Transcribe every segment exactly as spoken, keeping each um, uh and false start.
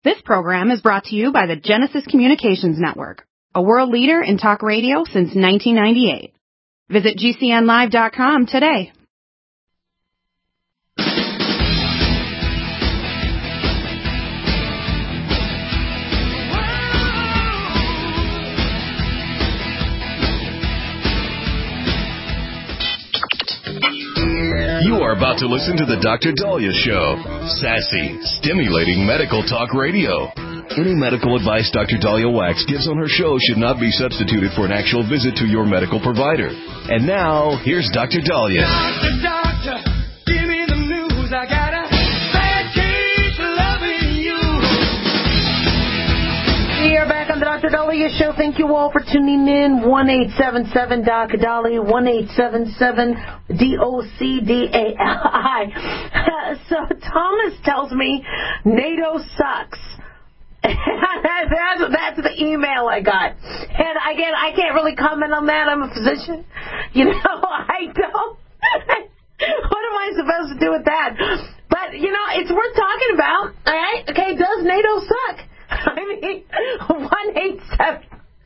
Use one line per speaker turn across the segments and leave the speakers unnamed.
This program is brought to you by the Genesis Communications Network, a world leader in talk radio since nineteen ninety-eight. Visit G C N live dot com today.
You are about to listen to the Doctor Daliah Show. Sassy, stimulating medical talk radio. Any medical advice Doctor Daliah Wax gives on her show should not be substituted for an actual visit to your medical provider. And now, here's Doctor Daliah.
Doctor, doctor, give me the news. I got a bad case of loving you.
We are back on the Doctor Daliah Show. Thank you all for tuning in. one eight seven seven D O C Daliah, one eight seven seven D O C D A L I. So Thomas tells me NATO sucks. that's, that's the email I got. And again, I can't really comment on that. I'm a physician. You know, I don't. What am I supposed to do with that? But, you know, it's worth talking about. All right? Okay, does NATO suck? I mean, one eight seven.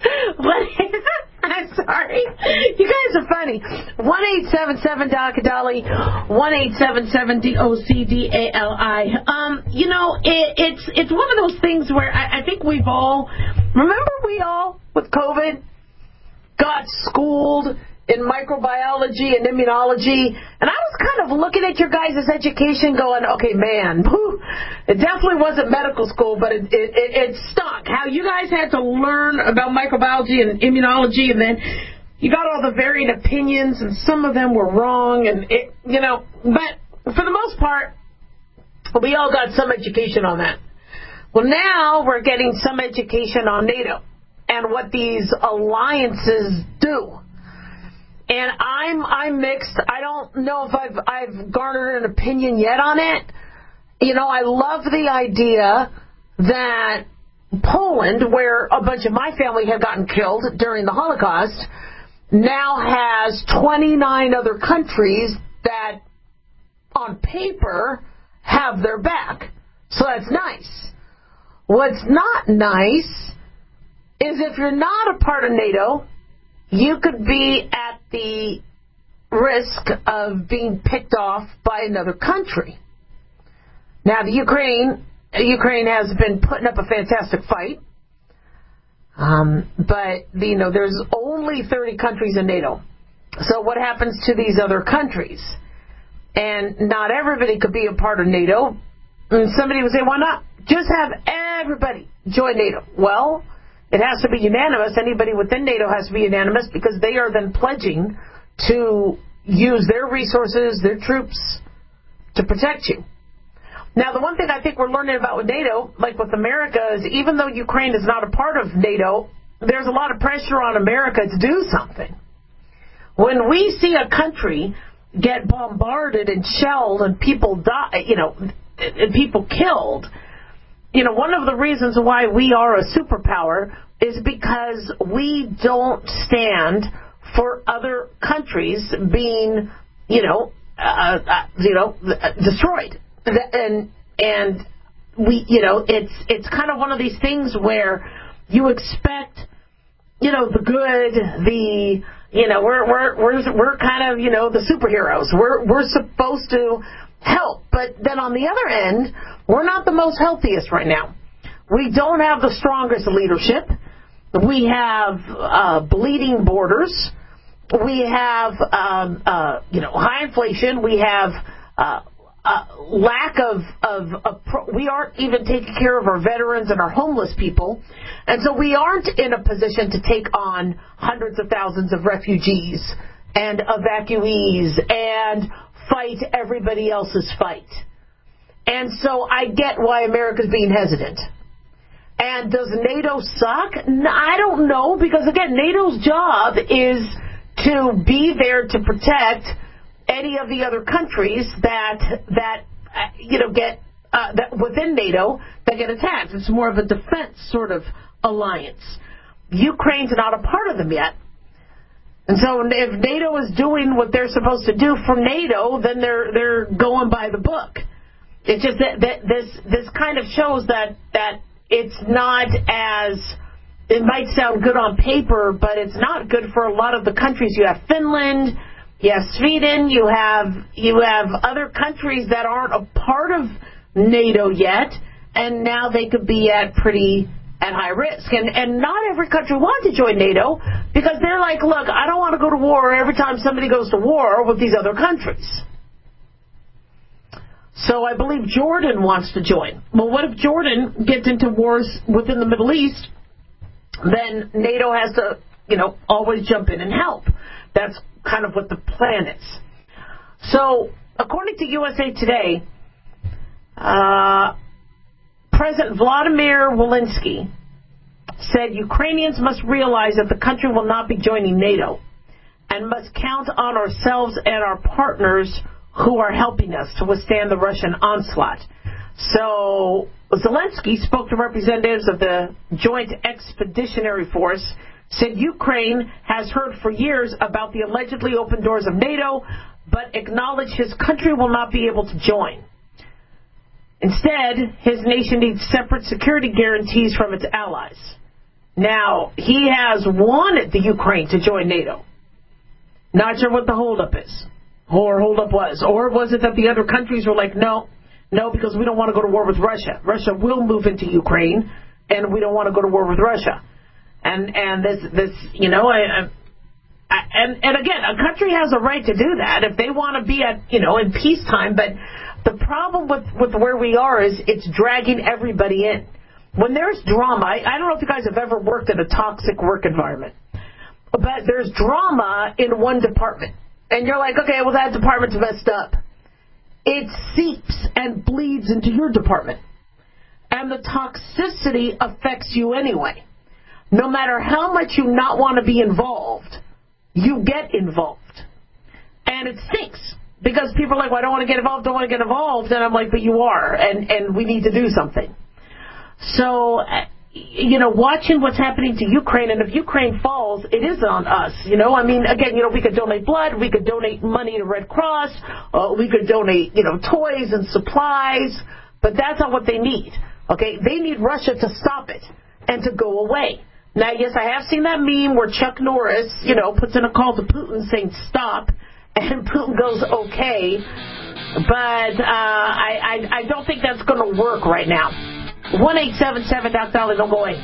I'm sorry. You guys are funny. one eight seven seven D O C Daliah, one eight seven seven D O C D A L I. Um, you know, it, it's it's one of those things where I, I think we've all, remember we all, with COVID, got schooled in microbiology and immunology, and I was kind of looking at your guys' education going, okay, man, whew, it definitely wasn't medical school, but it, it, it, it stunk. How you guys had to learn about microbiology and immunology, and then you got all the varying opinions, and some of them were wrong, and it, you know, but for the most part, we all got some education on that. Well, now we're getting some education on NATO and what these alliances do. And I'm I'm mixed. I don't know if I've I've garnered an opinion yet on it. You know, I love the idea that Poland, where a bunch of my family had gotten killed during the Holocaust, now has twenty-nine other countries that, on paper, have their back. So that's nice. What's not nice is if you're not a part of NATO, you could be at the risk of being picked off by another country. Now, the Ukraine, Ukraine has been putting up a fantastic fight, um, but you know there's only thirty countries in NATO. So what happens to these other countries? And not everybody could be a part of NATO. And somebody would say, why not? Just have everybody join NATO. Well, it has to be unanimous. Anybody within NATO has to be unanimous because they are then pledging to use their resources, their troops, to protect you. Now, the one thing I think we're learning about with NATO, like with America, is even though Ukraine is not a part of NATO, there's a lot of pressure on America to do something. When we see a country get bombarded and shelled and people die, you know, and people killed, you know, one of the reasons why we are a superpower is because we don't stand for other countries being, you know, uh, uh, you know, destroyed. And and we, you know, it's it's kind of one of these things where you expect, you know, the good, the, you know, we're we're we're we're kind of, you know, the superheroes. We're we're supposed to help, but then on the other end, we're not the most healthiest right now. We don't have the strongest leadership. We have uh, bleeding borders. We have, um, uh, you know, high inflation. We have uh, uh, lack of, of, of pro- we aren't even taking care of our veterans and our homeless people. And so we aren't in a position to take on hundreds of thousands of refugees and evacuees and fight everybody else's fight. And so I get why America's being hesitant. And does NATO suck? I don't know, because again, NATO's job is to be there to protect any of the other countries that that uh, you know get uh, that within NATO that get attacked. It's more of a defense sort of alliance. Ukraine's not a part of them yet. And so if NATO is doing what they're supposed to do for NATO, then they're they're going by the book. It's just that, that this this kind of shows that that it's not as, it might sound good on paper, but it's not good for a lot of the countries. You have Finland, you have Sweden, you have you have other countries that aren't a part of NATO yet, and now they could be at pretty at high risk. And and not every country wants to join NATO because they're like, look, I don't want to go to war every time somebody goes to war with these other countries. So I believe Jordan wants to join. Well, what if Jordan gets into wars within the Middle East? Then NATO has to, you know, always jump in and help. That's kind of what the plan is. So, according to U S A Today, uh, President Vladimir Zelensky said Ukrainians must realize that the country will not be joining NATO and must count on ourselves and our partners who are helping us to withstand the Russian onslaught. So Zelensky spoke to representatives of the Joint Expeditionary Force, said Ukraine has heard for years about the allegedly open doors of NATO, but acknowledged his country will not be able to join. Instead, his nation needs separate security guarantees from its allies. Now, he has wanted the Ukraine to join NATO. Not sure what the holdup is. Or holdup was. Or was it that the other countries were like, no, no, because we don't want to go to war with Russia. Russia will move into Ukraine, and we don't want to go to war with Russia. And and this, this you know, I, I, and, and again, a country has a right to do that if they want to be at, you know, in peacetime. But the problem with, with where we are is it's dragging everybody in. When there's drama, I, I don't know if you guys have ever worked in a toxic work environment, but there's drama in one department. And you're like, okay, well, that department's messed up. It seeps and bleeds into your department. And the toxicity affects you anyway. No matter how much you not want to be involved, you get involved. And it stinks. Because people are like, well, I don't want to get involved, don't want to get involved. And I'm like, but you are. And, and we need to do something. So, you know, watching what's happening to Ukraine, and if Ukraine falls, it is on us. You know, I mean, again, you know, we could donate blood, we could donate money to Red Cross, uh, we could donate, you know, toys and supplies, but that's not what they need. Okay, they need Russia to stop it and to go away. Now, yes, I have seen that meme where Chuck Norris, you know, puts in a call to Putin saying stop, and Putin goes okay, but uh, I, I I don't think that's going to work right now. one eight seven seven Doc Dolly, don't go away.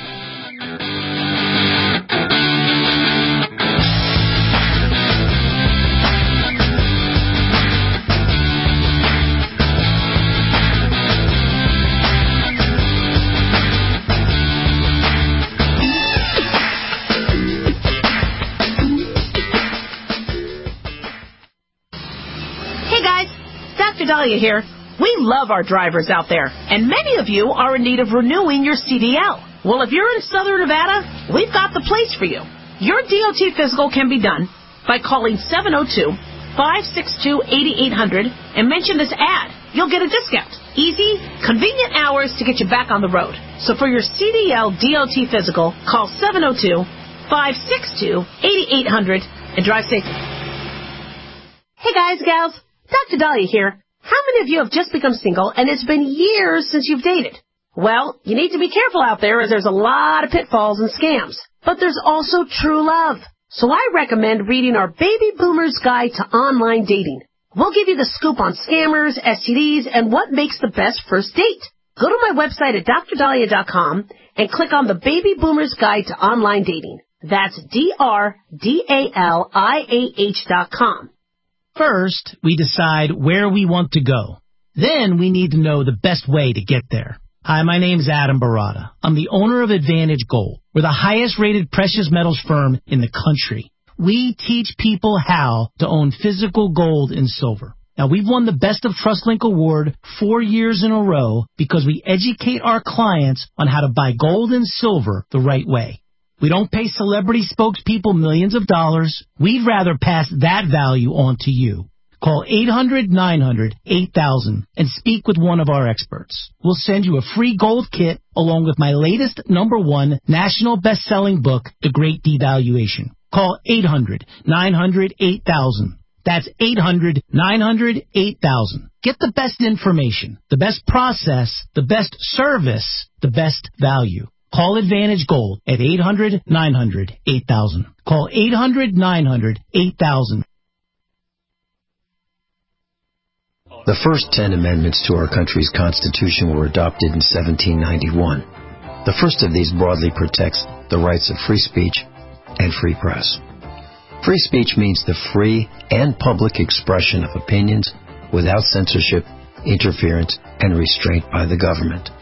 Hey guys, Doctor Dahlia here. We love our drivers out there, and many of you are in need of renewing your C D L. Well, if you're in Southern Nevada, we've got the place for you. Your D O T physical can be done by calling seven oh two, five six two, eight eight hundred and mention this ad. You'll get a discount. Easy, convenient hours to get you back on the road. So for your C D L D O T physical, call seven oh two, five six two, eight eight hundred and drive safely. Hey guys, gals, Doctor Dahlia here. How many of you have just become single and it's been years since you've dated? Well, you need to be careful out there as there's a lot of pitfalls and scams. But there's also true love. So I recommend reading our Baby Boomer's Guide to Online Dating. We'll give you the scoop on scammers, S T Ds, and what makes the best first date. Go to my website at dr dahlia dot com and click on the Baby Boomer's Guide to Online Dating. That's D R D A L I A H dot com.
First, we decide where we want to go. Then we need to know the best way to get there. Hi, my name's Adam Barada. I'm the owner of Advantage Gold. We're the highest rated precious metals firm in the country. We teach people how to own physical gold and silver. Now, we've won the Best of TrustLink Award four years in a row because we educate our clients on how to buy gold and silver the right way. We don't pay celebrity spokespeople millions of dollars. We'd rather pass that value on to you. Call eight hundred, nine hundred, eight thousand and speak with one of our experts. We'll send you a free gold kit along with my latest number one national best-selling book, The Great Devaluation. Call eight hundred, nine hundred, eight thousand. That's eight hundred, nine hundred, eight thousand. Get the best information, the best process, the best service, the best value. Call Advantage Gold at eight hundred, nine hundred, eight thousand. Call eight hundred, nine hundred, eight thousand.
The first ten amendments to our country's Constitution were adopted in seventeen ninety-one. The first of these broadly protects the rights of free speech and free press. Free speech means the free and public expression of opinions without censorship, interference, and restraint by the government.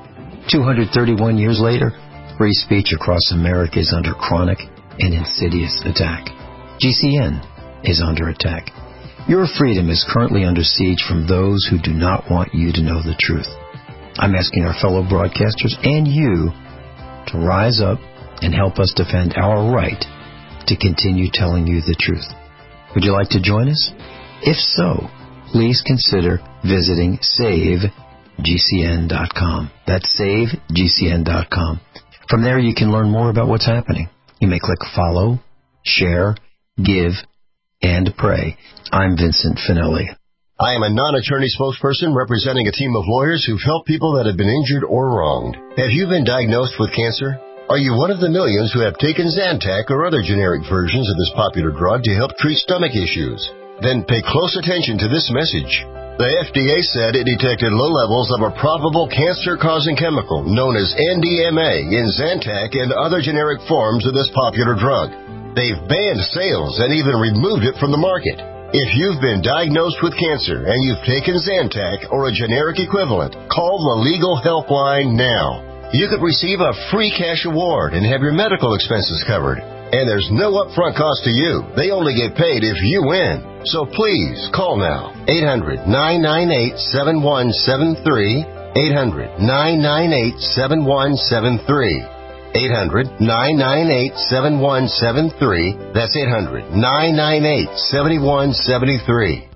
two hundred thirty-one years later, free speech across America is under chronic and insidious attack. G C N is under attack. Your freedom is currently under siege from those who do not want you to know the truth. I'm asking our fellow broadcasters and you to rise up and help us defend our right to continue telling you the truth. Would you like to join us? If so, please consider visiting save G C N dot com. That's save G C N dot com. From there, you can learn more about what's happening. You may click follow, share, give, and pray. I'm Vincent Finelli.
I am a non-attorney spokesperson representing a team of lawyers who've helped people that have been injured or wronged. Have you been diagnosed with cancer? Are you one of the millions who have taken Zantac or other generic versions of this popular drug to help treat stomach issues? Then pay close attention to this message. The F D A said it detected low levels of a probable cancer-causing chemical known as N D M A in Zantac and other generic forms of this popular drug. They've banned sales and even removed it from the market. If you've been diagnosed with cancer and you've taken Zantac or a generic equivalent, call the legal helpline now. You could receive a free cash award and have your medical expenses covered. And there's no upfront cost to you. They only get paid if you win. So please, call now. eight hundred, nine nine eight, seven one seven three. eight hundred, nine nine eight, seven one seven three. eight hundred, nine nine eight, seven one seven three. That's eight hundred, nine nine eight, seven one seven three.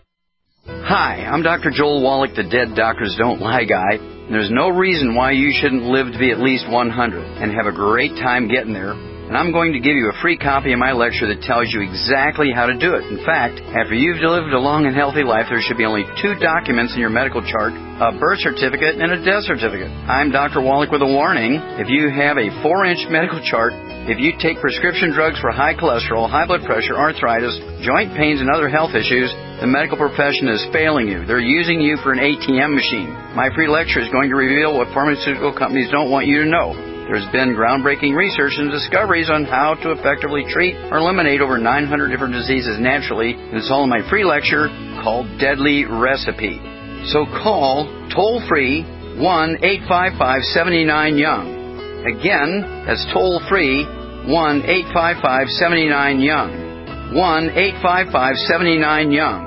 Hi, I'm Doctor Joel Wallach, the Dead Doctors Don't Lie guy. There's no reason why you shouldn't live to be at least one hundred and have a great time getting there. And I'm going to give you a free copy of my lecture that tells you exactly how to do it. In fact, after you've lived a long and healthy life, there should be only two documents in your medical chart, a birth certificate and a death certificate. I'm Doctor Wallach with a warning. If you have a four-inch medical chart, if you take prescription drugs for high cholesterol, high blood pressure, arthritis, joint pains, and other health issues, the medical profession is failing you. They're using you for an A T M machine. My free lecture is going to reveal what pharmaceutical companies don't want you to know. There's been groundbreaking research and discoveries on how to effectively treat or eliminate over nine hundred different diseases naturally, and it's all in my free lecture called Deadly Recipe. So call toll-free one eight five five, seven nine, young. Again, that's toll-free one eight five five, seven nine, young. one eight five five, seven nine, young.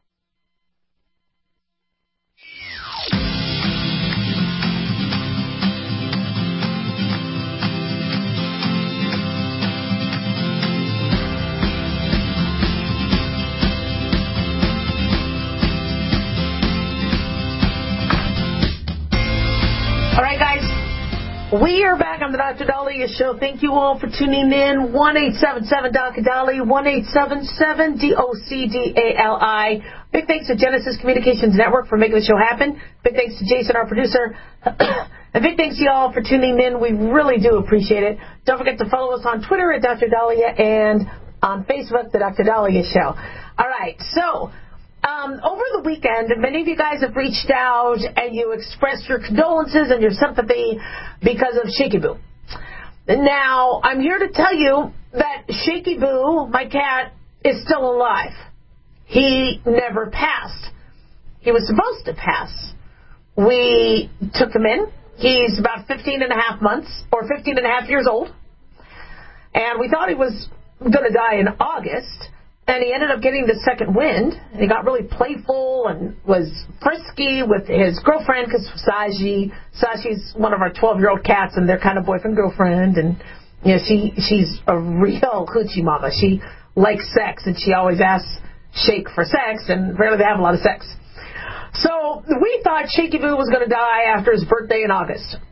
We are back on the Doctor Dahlia Show. Thank you all for tuning in. one eight seven seven, Doctor Dahlia, one eight seven seven, D O C D A L I. Big thanks to Genesis Communications Network for making the show happen. Big thanks to Jason, our producer. And big thanks to you all for tuning in. We really do appreciate it. Don't forget to follow us on Twitter at Doctor Dahlia and on Facebook, the Doctor Dahlia Show. All right, so... Um, over the weekend, many of you guys have reached out and you expressed your condolences and your sympathy because of Shaky Boo. Now, I'm here to tell you that Shaky Boo, my cat, is still alive. He never passed. He was supposed to pass. We took him in. He's about fifteen and a half months, or fifteen and a half years old. And we thought he was going to die in August. And he ended up getting the second wind. And he got really playful and was frisky with his girlfriend, because Sashi, Sashi's one of our twelve-year-old cats, and they're kind of boyfriend-girlfriend. And, you know, she she's a real hoochie mama. She likes sex, and she always asks Shake for sex, and rarely they have a lot of sex. So we thought Shaky Boo was going to die after his birthday in August.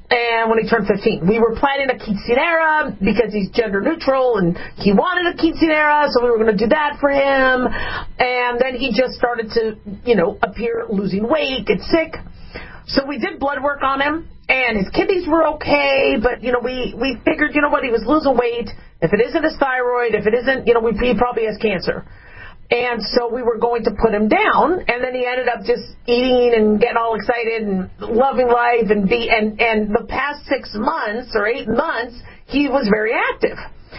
and when he turned fifteen. We were planning a quinceanera because he's gender neutral, and he wanted a quinceanera, so we were going to do that for him. And then he just started to, you know, appear losing weight, get sick. So we did blood work on him, and his kidneys were okay, but, you know, we, we figured, you know what, he was losing weight. If it isn't his thyroid, if it isn't, you know, we, he probably has cancer. And so we were going to put him down, and then he ended up just eating and getting all excited and loving life, and be and, and the past six months or eight months, he was very active.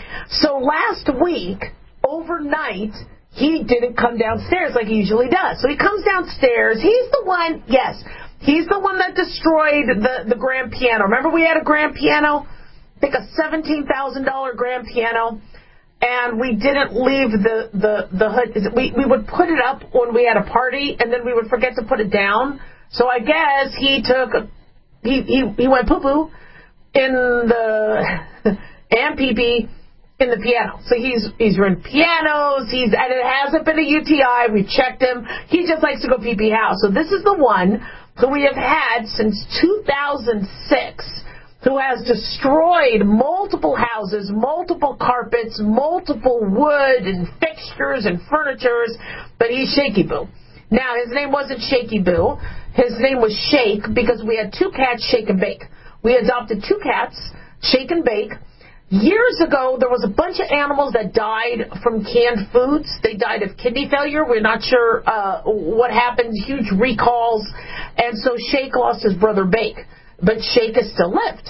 So last week, overnight, he didn't come downstairs like he usually does. So he comes downstairs. He's the one, yes, he's the one that destroyed the, the grand piano. Remember we had a grand piano? I think a seventeen thousand dollars grand piano. And we didn't leave the, the, the hood. We, we would put it up when we had a party, and then we would forget to put it down. So I guess he took, a, he, he, he went poo-poo in the, and pee-pee in the piano. So he's, he's in pianos, he's, and it hasn't been a U T I. We checked him. He just likes to go pee-pee house. So this is the one who we have had since two thousand six. Who has destroyed multiple houses, multiple carpets, multiple wood and fixtures and furnitures, but he's Shaky Boo. Now, his name wasn't Shaky Boo. His name was Shake because we had two cats, Shake and Bake. We adopted two cats, Shake and Bake. Years ago, there was a bunch of animals that died from canned foods. They died of kidney failure. We're not sure uh, what happened, huge recalls. And so Shake lost his brother Bake. But Shake has still lived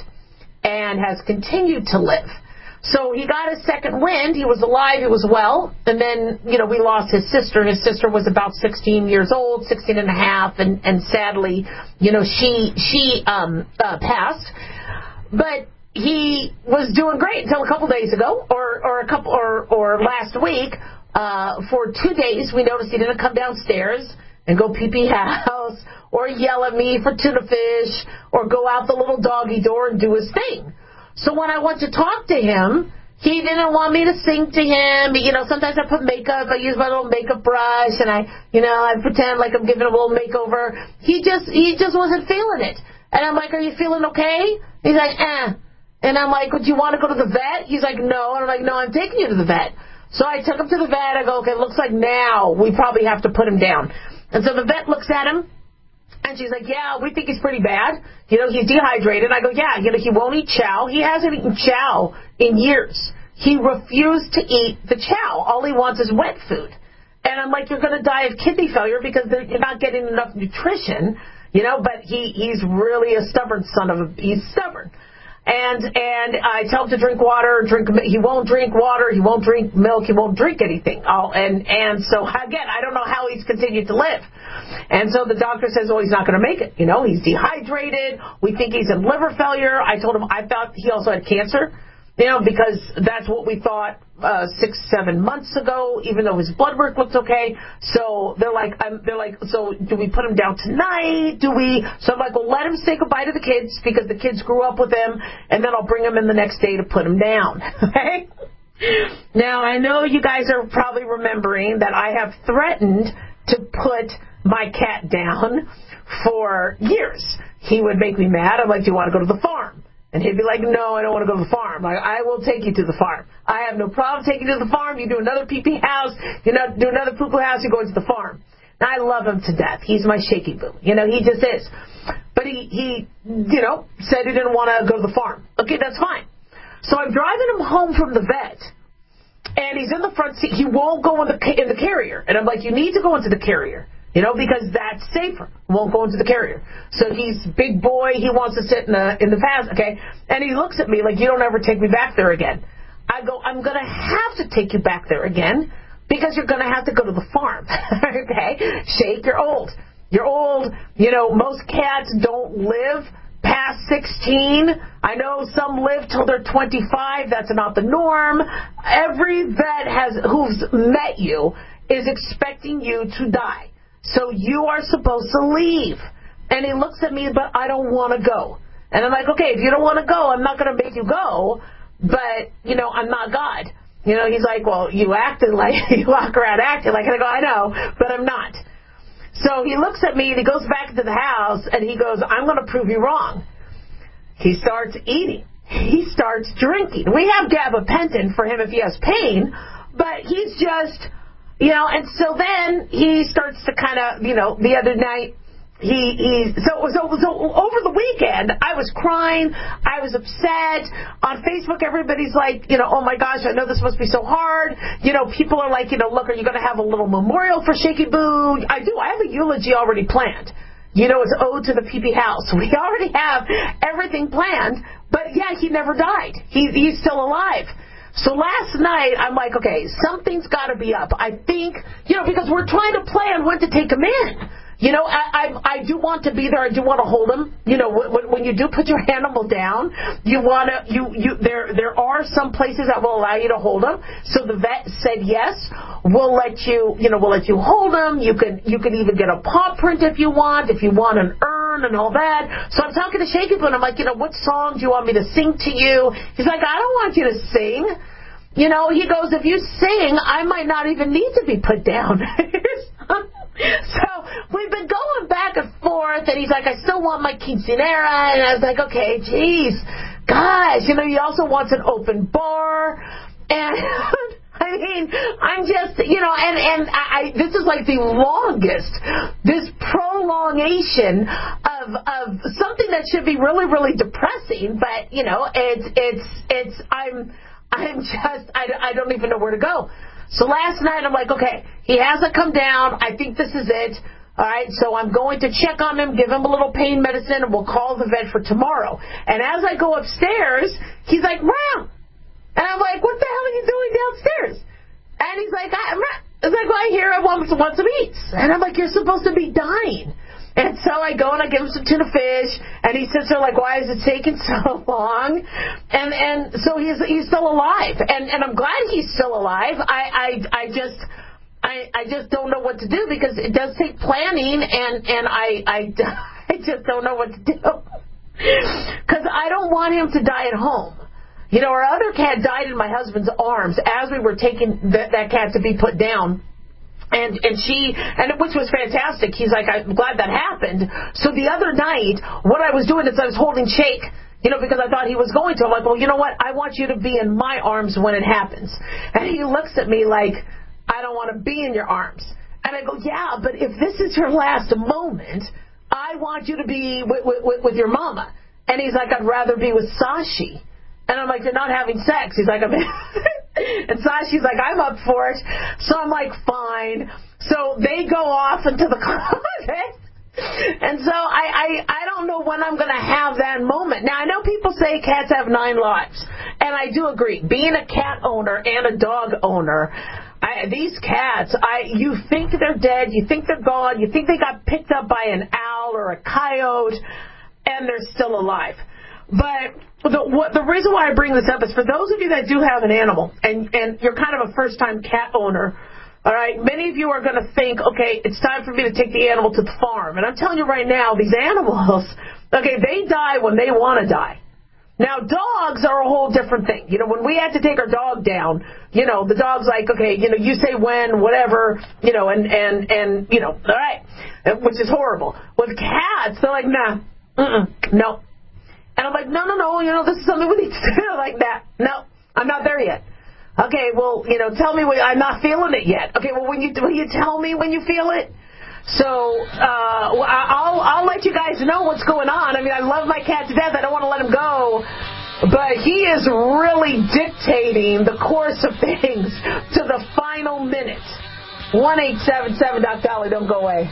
and has continued to live. So he got his second wind. He was alive. He was well. And then, you know, we lost his sister. His sister was about sixteen years old, sixteen and a half. And, and sadly, you know, she she um, uh, passed. But he was doing great until a couple days ago or, or a couple or, or last week. Uh, for two days, we noticed he didn't come downstairs and go pee-pee house, or yell at me for tuna fish, or go out the little doggy door and do his thing. So when I went to talk to him, he didn't want me to sing to him. You know, sometimes I put makeup, I use my little makeup brush, and I, you know, I pretend like I'm giving him a little makeover. He just, he just wasn't feeling it. And I'm like, are you feeling okay? He's like, eh. And I'm like, do you want to go to the vet? He's like, no. And I'm like, no, I'm taking you to the vet. So I took him to the vet. I go, okay, it looks like now we probably have to put him down. And so the vet looks at him, and she's like, yeah, we think he's pretty bad. You know, he's dehydrated. I go, yeah, you know, he won't eat chow. He hasn't eaten chow in years. He refused to eat the chow. All he wants is wet food. And I'm like, you're going to die of kidney failure because you're not getting enough nutrition, you know, but he, he's really a stubborn son of a, he's stubborn. And and I tell him to drink water, drink. He won't drink water. He won't drink milk. He won't drink anything. Oh, and and so again, I don't know how he's continued to live. And so the doctor says, "Oh, he's not going to make it. You know, he's dehydrated. We think he's in liver failure." I told him I thought he also had cancer. You know, because that's what we thought uh, six, seven months ago, even though his blood work looked okay. So they're like, I'm, they're like, so do we put him down tonight? Do we? So I'm like, well, let him say goodbye to the kids because the kids grew up with him, and then I'll bring him in the next day to put him down. Okay? Now, I know you guys are probably remembering that I have threatened to put my cat down for years. He would make me mad. I'm like, do you want to go to the farm? And he'd be like, no, I don't want to go to the farm. Like, I will take you to the farm. I have no problem taking you to the farm. You do another pee-pee house. You know, do another poo-poo house. You're going to the farm. Now, I love him to death. He's my Shaky Boo. You know, he just is. But he, he, you know, said he didn't want to go to the farm. Okay, that's fine. So I'm driving him home from the vet. And he's in the front seat. He won't go in the, in the carrier. And I'm like, you need to go into the carrier. You know, because that's safer. Won't go into the carrier. So he's big boy. He wants to sit in the in the pass. Okay, and he looks at me like, you don't ever take me back there again. I go, I'm going to have to take you back there again because you're going to have to go to the farm. Okay, Shake, you're old. You're old. You know, most cats don't live past sixteen. I know some live till they're twenty-five. That's not the norm. Every vet has who's met you is expecting you to die. So you are supposed to leave. And he looks at me, but I don't want to go. And I'm like, okay, if you don't want to go, I'm not going to make you go. But, you know, I'm not God. You know, he's like, well, you acted like, you walk around acting like, and I go, I know, but I'm not. So he looks at me and he goes back to the house and he goes, I'm going to prove you wrong. He starts eating. He starts drinking. We have gabapentin for him if he has pain, but he's just, you know, and so then he starts to kind of, you know, the other night, He, he, so, so, so over the weekend, I was crying, I was upset. On Facebook, everybody's like, you know, oh my gosh, I know this must be so hard. You know, people are like, you know, look, are you going to have a little memorial for Shaky Boo? I do. I have a eulogy already planned. You know, it's ode to the P P house. We already have everything planned, but yeah, he never died. He, he's still alive. So last night, I'm like, okay, something's got to be up. I think, you know, because we're trying to plan when to take him in. You know, I, I I do want to be there. I do want to hold him. You know, when, when you do put your animal down, you want to. You you there there are some places that will allow you to hold him. So the vet said yes. We'll let you. You know, we'll let you hold him. You can you can even get a paw print if you want. If you want an urn and all that. So I'm talking to Shaky Boo, and I'm like, you know, what song do you want me to sing to you? He's like, I don't want you to sing. You know, he goes, if you sing, I might not even need to be put down. So we've been going back and forth, and he's like, I still want my quinceanera, and I was like, okay, geez, gosh, you know, he also wants an open bar, and I mean, I'm just, you know, and, and I, I this is like the longest, this prolongation of, of something that should be really, really depressing, but, you know, it's, it's, it's, I'm, I'm just, I, I don't even know where to go. So last night, I'm like, okay, he hasn't come down. I think this is it. All right, so I'm going to check on him, give him a little pain medicine, and we'll call the vet for tomorrow. And as I go upstairs, he's like, Mom. And I'm like, what the hell are you doing downstairs? And he's like, I, it's like, well, I hear I want, want some eats. And I'm like, you're supposed to be dying. And so I go and I give him some tuna fish, and he sits there like, why is it taking so long? And and so he's he's still alive, and and I'm glad he's still alive. I I, I just I I just don't know what to do, because it does take planning, and and I I, I just don't know what to do, because I don't want him to die at home. You know, our other cat died in my husband's arms as we were taking that, that cat to be put down. And and she, and which was fantastic. He's like, I'm glad that happened. So the other night, what I was doing is I was holding Shake, you know, because I thought he was going to. I'm like, well, you know what? I want you to be in my arms when it happens. And he looks at me like, I don't want to be in your arms. And I go, yeah, but if this is your last moment, I want you to be with, with, with your mama. And he's like, I'd rather be with Sashi. And I'm like, you're not having sex. He's like, I'm and Sashi's like, I'm up for it. So I'm like, fine. So they go off into the closet. And so I, I, I don't know when I'm going to have that moment. Now, I know people say cats have nine lives. And I do agree. Being a cat owner and a dog owner, I, these cats, I you think they're dead. You think they're gone. You think they got picked up by an owl or a coyote. And they're still alive. But the, what, the reason why I bring this up is for those of you that do have an animal, and, and you're kind of a first-time cat owner, all right, many of you are going to think, okay, it's time for me to take the animal to the farm. And I'm telling you right now, these animals, okay, they die when they want to die. Now, dogs are a whole different thing. You know, when we had to take our dog down, you know, the dog's like, okay, you know, you say when, whatever, you know, and, and, and you know, all right, which is horrible. With cats, they're like, nah, mm-mm, no. And I'm like, no, no, no, you know, this is something we need to do. Like that. No, I'm not there yet. Okay, well, you know, tell me when I'm not feeling it yet. Okay, well, when you will you tell me when you feel it? So uh, I'll I'll let you guys know what's going on. I mean, I love my cat to death. I don't want to let him go, but he is really dictating the course of things to the final minute. One eight seven seven Doc Dolly. Don't go away.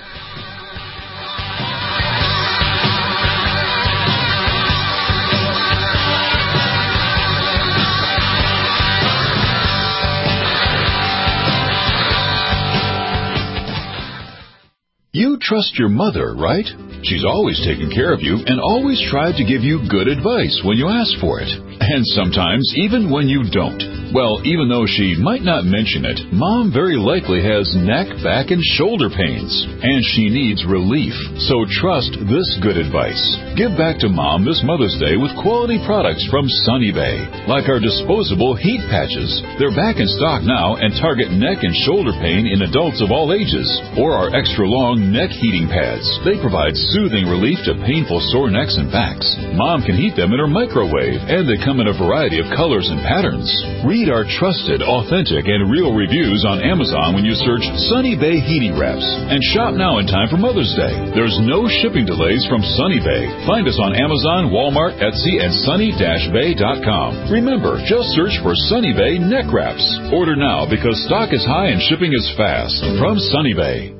You trust your mother, right? She's always taken care of you and always tried to give you good advice when you ask for it. And sometimes even when you don't. Well, even though she might not mention it, Mom very likely has neck, back, and shoulder pains, and she needs relief. So trust this good advice. Give back to Mom this Mother's Day with quality products from Sunny Bay, like our disposable heat patches. They're back in stock now and target neck and shoulder pain in adults of all ages, or our extra-long neck heating pads. They provide soothing relief to painful sore necks and backs. Mom can heat them in her microwave, and they come in a variety of colors and patterns. Read our trusted, authentic, and real reviews on Amazon when you search Sunny Bay Heating Wraps, and shop now in time for Mother's Day. There's no shipping delays from Sunny Bay. Find us on Amazon, Walmart, Etsy, and sunny dash bay dot com. Remember, just search for Sunny Bay Neck Wraps. Order now because stock is high and shipping is fast. From Sunny Bay.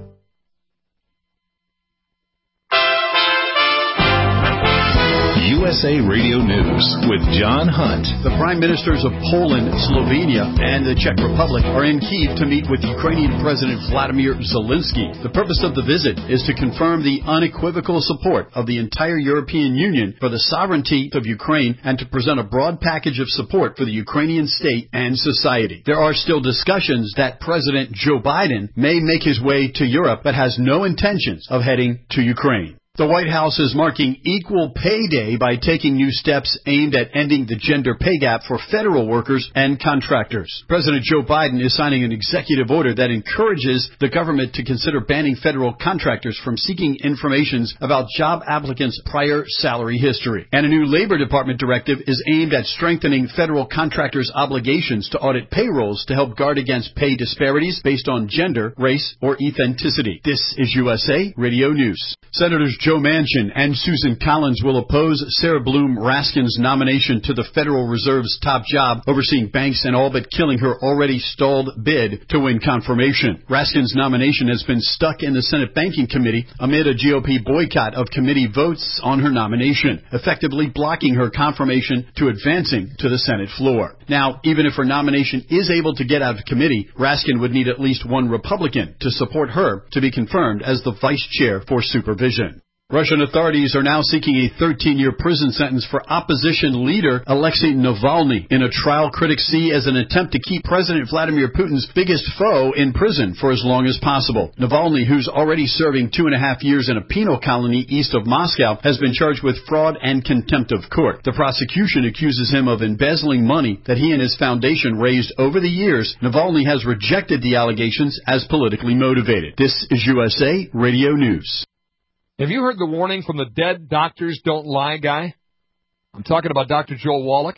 U S A Radio News with John Hunt.
The prime ministers of Poland, Slovenia, and the Czech Republic are in Kyiv to meet with Ukrainian President Vladimir Zelensky. The purpose of the visit is to confirm the unequivocal support of the entire European Union for the sovereignty of Ukraine and to present a broad package of support for the Ukrainian state and society. There are still discussions that President Joe Biden may make his way to Europe but has no intentions of heading to Ukraine. The White House is marking Equal Pay Day by taking new steps aimed at ending the gender pay gap for federal workers and contractors. President Joe Biden is signing an executive order that encourages the government to consider banning federal contractors from seeking information about job applicants' prior salary history. And a new Labor Department directive is aimed at strengthening federal contractors' obligations to audit payrolls to help guard against pay disparities based on gender, race, or ethnicity. This is U S A Radio News. Senators Joe Manchin and Susan Collins will oppose Sarah Bloom Raskin's nomination to the Federal Reserve's top job, overseeing banks and all but killing her already stalled bid to win confirmation. Raskin's nomination has been stuck in the Senate Banking Committee amid a G O P boycott of committee votes on her nomination, effectively blocking her confirmation to advancing to the Senate floor. Now, even if her nomination is able to get out of committee, Raskin would need at least one Republican to support her to be confirmed as the vice chair for supervision. Russian authorities are now seeking a thirteen-year prison sentence for opposition leader Alexei Navalny in a trial critics see as an attempt to keep President Vladimir Putin's biggest foe in prison for as long as possible. Navalny, who's already serving two and a half years in a penal colony east of Moscow, has been charged with fraud and contempt of court. The prosecution accuses him of embezzling money that he and his foundation raised over the years. Navalny has rejected the allegations as politically motivated. This is U S A Radio News.
Have you heard the warning from the Dead Doctors Don't Lie guy? I'm talking about Doctor Joel Wallach.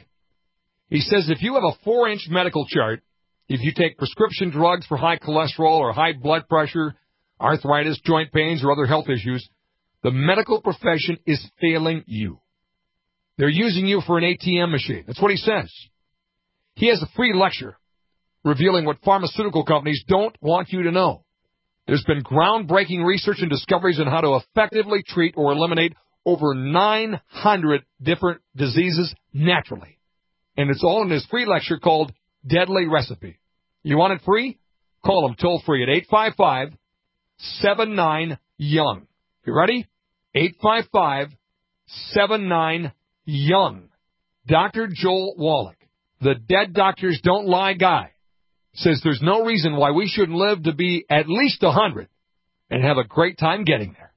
He says if you have a four-inch medical chart, if you take prescription drugs for high cholesterol or high blood pressure, arthritis, joint pains, or other health issues, the medical profession is failing you. They're using you for an A T M machine. That's what he says. He has a free lecture revealing what pharmaceutical companies don't want you to know. There's been groundbreaking research and discoveries on how to effectively treat or eliminate over nine hundred different diseases naturally. And it's all in his free lecture called Deadly Recipe. You want it free? Call him toll free at eight five five, seven nine, young. You ready? eight five five, seven nine, young. Doctor Joel Wallach, the Dead Doctors Don't Lie guy, says there's no reason why we shouldn't live to be at least one hundred and have a great time getting there.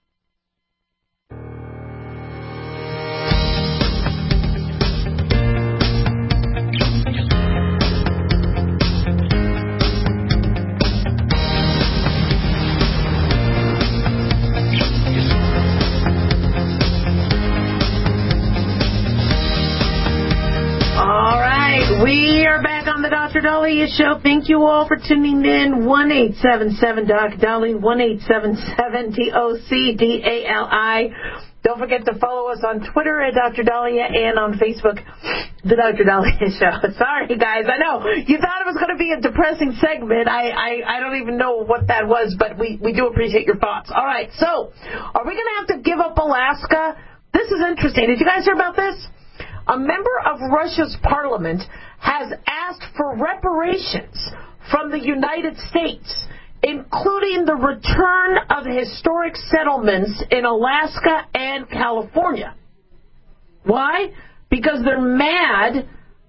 All right, we are back on the Doctor Dahlia Show. Thank you all for tuning in. one eight seven seven, D O C, Dahlia, one eight seven seven, D O C, D A L I. Don't forget to follow us on Twitter at Doctor Dahlia and on Facebook, The Doctor Dahlia Show. Sorry, guys. I know. You thought it was going to be a depressing segment. I, I, I don't even know what that was, but we, we do appreciate your thoughts. All right. So, are we going to have to give up Alaska? This is interesting. Did you guys hear about this? A member of Russia's parliament has asked for reparations from the United States, including the return of historic settlements in Alaska and California. Why? Because they're mad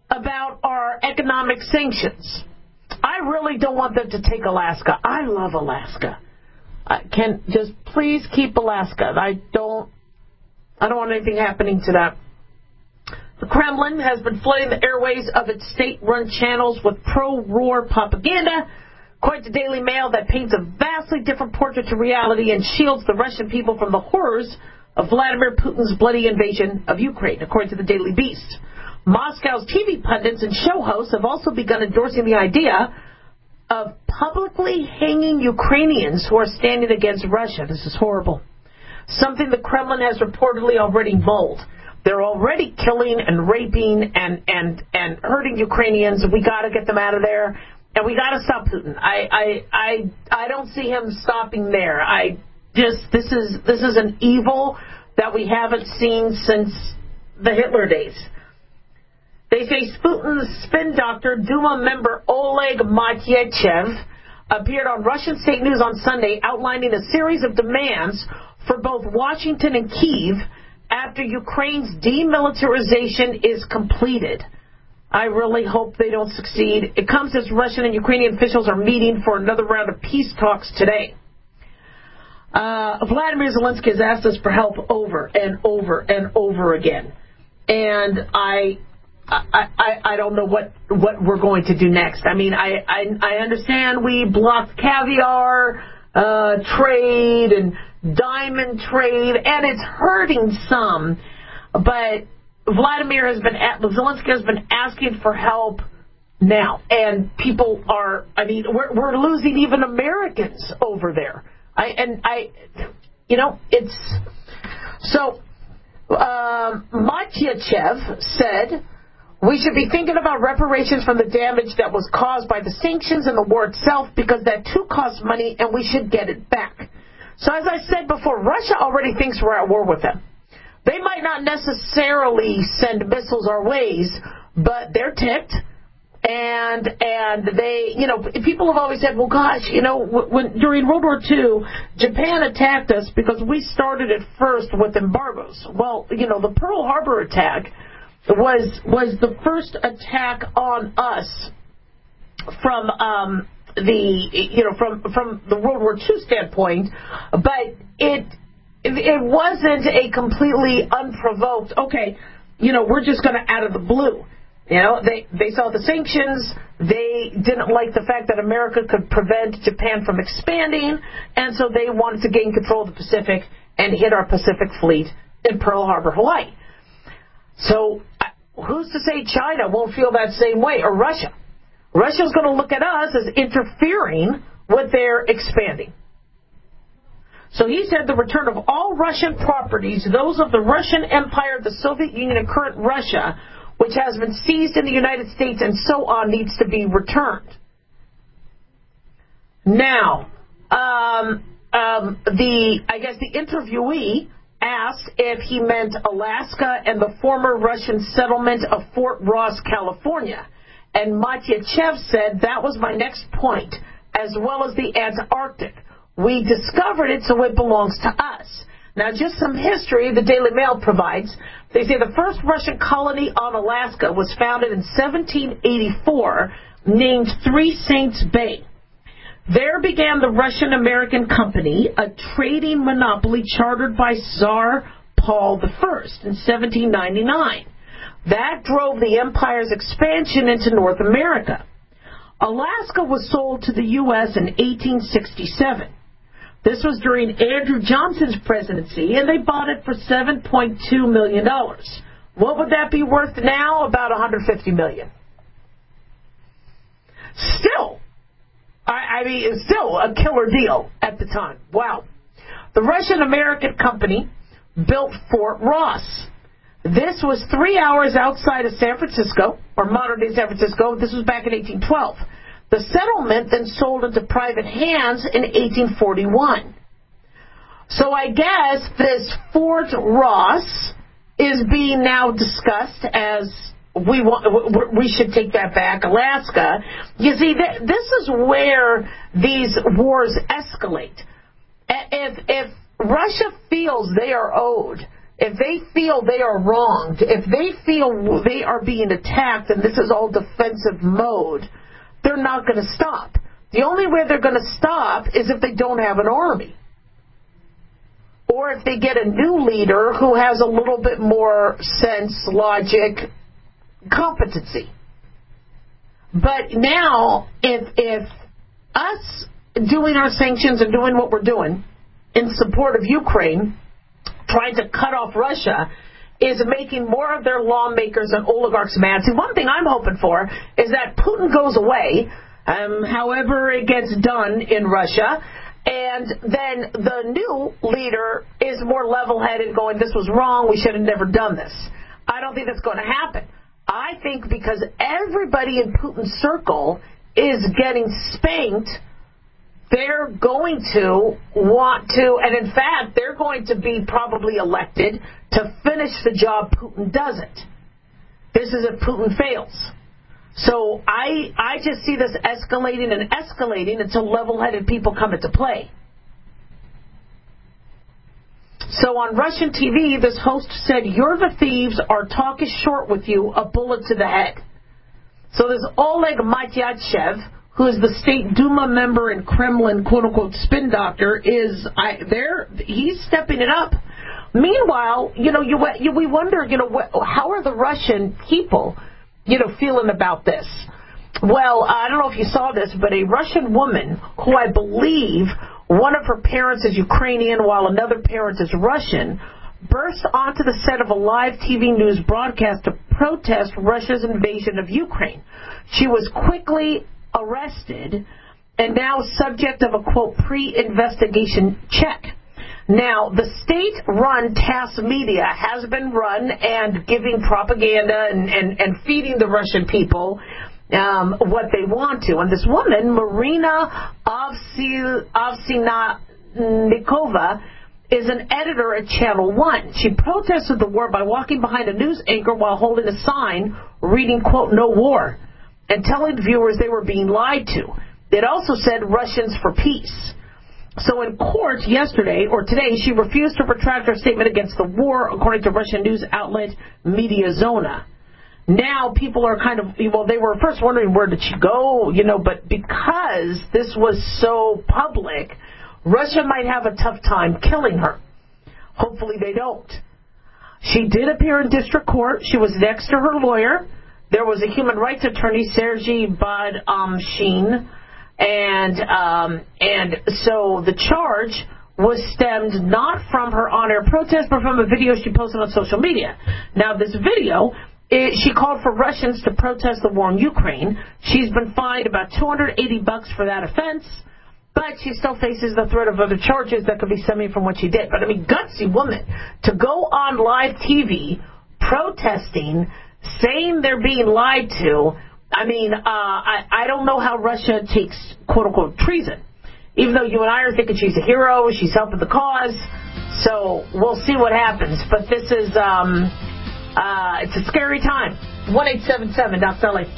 about our economic sanctions. I really don't want them to take Alaska. I love Alaska. I can just please keep Alaska. I don't I don't want anything happening to that. The Kremlin has been flooding the airways of its state-run channels with pro-war propaganda. According to Daily Mail, that paints a vastly different portrait to reality and shields the Russian people from the horrors of Vladimir Putin's bloody invasion of Ukraine, according to the Daily Beast. Moscow's T V pundits and show hosts have also begun endorsing the idea of publicly hanging Ukrainians who are standing against Russia. This is horrible. Something the Kremlin has reportedly already mulled. They're already killing and raping and, and, and hurting Ukrainians. We got to get them out of there, and we got to stop Putin. I, I I I don't see him stopping there. I just this is this is an evil that we haven't seen since the Hitler days. They say Putin's spin doctor, Duma member Oleg Matyechev, appeared on Russian state news on Sunday outlining a series of demands for both Washington and Kyiv after Ukraine's demilitarization is completed. I really hope they don't succeed. It comes as Russian and Ukrainian officials are meeting for another round of peace talks today. Uh, Vladimir Zelensky has asked us for help over and over and over again. And I... I, I, I don't know what, what we're going to do next. I mean, I, I, I understand we blocked caviar uh, trade and diamond trade, and it's hurting some. But Vladimir has been, Zelensky has been asking for help now, and people are. I mean, we're we're losing even Americans over there. I and I, you know, it's so. Uh, Matyechev said, we should be thinking about reparations from the damage that was caused by the sanctions and the war itself, because that too costs money and we should get it back. So as I said before, Russia already thinks we're at war with them. They might not necessarily send missiles our ways, but they're ticked. And and they, you know, people have always said, well, gosh, you know, when during World War Two, Japan attacked us because we started it first with embargoes. Well, you know, the Pearl Harbor attack was was the first attack on us from um, the you know from from the World War Two standpoint, but it it wasn't a completely unprovoked. Okay, you know, we're just going to out of the blue. You know, they they saw the sanctions. They didn't like the fact that America could prevent Japan from expanding, and so they wanted to gain control of the Pacific and hit our Pacific fleet in Pearl Harbor, Hawaii. So who's to say China won't feel that same way, or Russia? Russia's going to look at us as interfering with their expanding. So he said the return of all Russian properties, those of the Russian Empire, the Soviet Union, and current Russia, which has been seized in the United States and so on, needs to be returned. Now, um, um, the I guess the interviewee asked if he meant Alaska and the former Russian settlement of Fort Ross, California. And Matyechev said, that was my next point, as well as the Antarctic. We discovered it, so it belongs to us. Now, just some history the Daily Mail provides. They say the first Russian colony on Alaska was founded in seventeen eighty-four, named Three Saints Bay. There began the Russian-American Company, a trading monopoly chartered by Tsar Paul the First in seventeen ninety-nine. That drove the empire's expansion into North America. Alaska was sold to the U S in eighteen sixty-seven. This was during Andrew Johnson's presidency, and they bought it for seven point two million dollars. What would that be worth now? About one hundred fifty million dollars. Still, I, I mean, it's still a killer deal at the time. Wow. The Russian-American Company built Fort Ross. This was three hours outside of San Francisco, or modern-day San Francisco. This was back in eighteen twelve. The settlement then sold into private hands in eighteen forty-one. So I guess this Fort Ross is being now discussed as we want, we should take that back, Alaska. You see, this is where these wars escalate. If, if Russia feels they are owed if they feel they are wronged, if they feel they are being attacked and this is all defensive mode, they're not going to stop. The only way they're going to stop is if they don't have an army. Or if they get a new leader who has a little bit more sense, logic, competency. But now, if if us doing our sanctions and doing what we're doing in support of Ukraine, trying to cut off Russia, is making more of their lawmakers and oligarchs mad. See, one thing I'm hoping for is that Putin goes away, um, however it gets done in Russia, and then the new leader is more level-headed, going, this was wrong, we should have never done this. I don't think that's going to happen. I think because everybody in Putin's circle is getting spanked, they're going to want to, and in fact, they're going to be probably elected to finish the job Putin doesn't. This is if Putin fails. So I I just see this escalating and escalating until level-headed people come into play. So on Russian T V, this host said, "You're the thieves, our talk is short with you, a bullet to the head." So this Oleg Matyatchev, who is the State Duma member and Kremlin quote-unquote spin doctor, is I, there. He's stepping it up. Meanwhile, you know, you, you we wonder, you know, how are the Russian people, you know, feeling about this? Well, I don't know if you saw this, but a Russian woman who I believe one of her parents is Ukrainian while another parent is Russian, burst onto the set of a live T V news broadcast to protest Russia's invasion of Ukraine. She was quickly arrested and now subject of a, quote, pre-investigation check. Now, the state-run TASS media has been run and giving propaganda and, and, and feeding the Russian people um, what they want to. And this woman, Marina Ovsyannikova, is an editor at Channel One. She protested the war by walking behind a news anchor while holding a sign reading, quote, "No war," and telling viewers they were being lied to. It also said Russians for peace. So in court yesterday, or today, she refused to retract her statement against the war, according to Russian news outlet Mediazona. Now people are kind of, well, they were first wondering where did she go, you know, but because this was so public, Russia might have a tough time killing her. Hopefully they don't. She did appear in district court. She was next to her lawyer. There was a human rights attorney, Sergei Badamshin, and um, and so the charge was stemmed not from her on-air protest, but from a video she posted on social media. Now, this video, it, she called for Russians to protest the war in Ukraine. She's been fined about two hundred eighty bucks for that offense, but she still faces the threat of other charges that could be stemming from what she did. But, I mean, gutsy woman to go on live T V protesting, saying they're being lied to. I mean, uh, I, I don't know how Russia takes, quote-unquote, treason. Even though you and I are thinking she's a hero, she's helping the cause. So we'll see what happens. But this is, um, uh, it's a scary time. one eight seven seven, Doctor L A.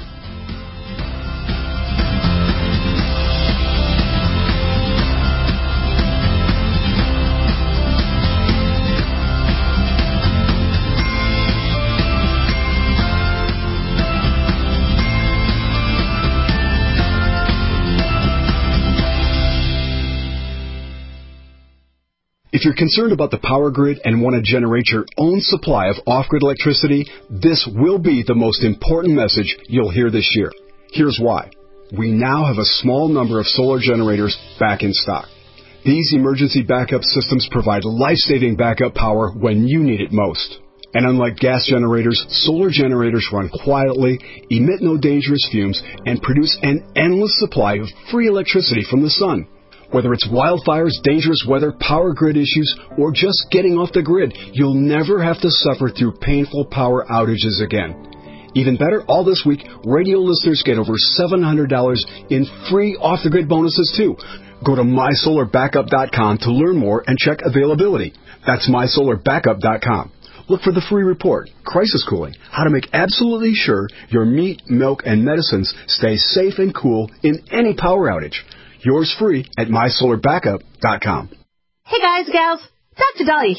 If you're concerned about the power grid and want to generate your own supply of off-grid electricity, this will be the most important message you'll hear this year. Here's why. We now have a small number of solar generators back in stock. These emergency backup systems provide life-saving backup power when you need it most. And unlike gas generators, solar generators run quietly, emit no dangerous fumes, and produce an endless supply of free electricity from the sun. Whether it's wildfires, dangerous weather, power grid issues, or just getting off the grid, you'll never have to suffer through painful power outages again. Even better, all this week, radio listeners get over seven hundred dollars in free off-the-grid bonuses, too. Go to my solar backup dot com to learn more and check availability. That's my solar backup dot com. Look for the free report, Crisis Cooling, how to make absolutely sure your meat, milk, and medicines stay safe and cool in any power outage. Yours free at my solar backup dot com.
Hey guys, gals, Doctor Dahlia here.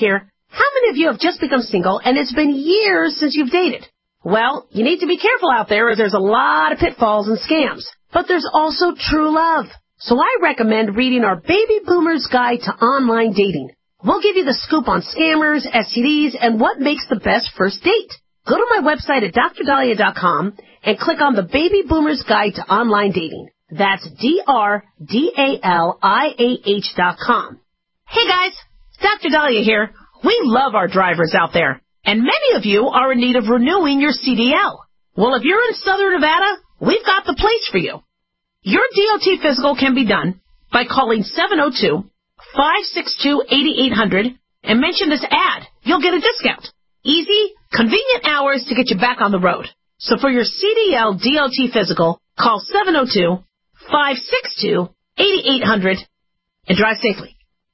How many of you have just become single and it's been years since you've dated? Well, you need to be careful out there as there's a lot of pitfalls and scams. But there's also true love. So I recommend reading our Baby Boomer's Guide to Online Dating. We'll give you the scoop on scammers, S T Ds, and what makes the best first date. Go to my website at dr dahlia dot com and click on the Baby Boomer's Guide to Online Dating. That's D R D A L I A H dot com.
Hey guys, Doctor Dahlia here. We love our drivers out there, and many of you are in need of renewing your C D L. Well, if you're in Southern Nevada, we've got the place for you. Your D O T physical can be done by calling seven oh two, five six two, eight eight hundred and mention this ad. You'll get a discount. Easy, convenient hours to get you back on the road. So for your C D L D O T physical, call seven oh two, five six two, eight eight hundred and drive safely.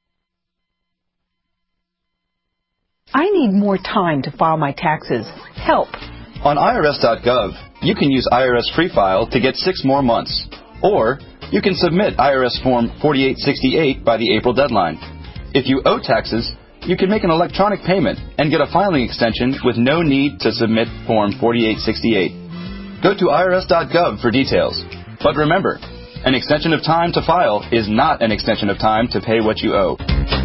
I need more time to file my taxes. Help.
On I R S dot gov, you can use I R S Free File to get six more months. Or you can submit I R S Form forty-eight sixty-eight by the April deadline. If you owe taxes, you can make an electronic payment and get a filing extension with no need to submit Form forty-eight sixty-eight. Go to I R S dot gov for details. But remember, an extension of time to file is not an extension of time to pay what you owe.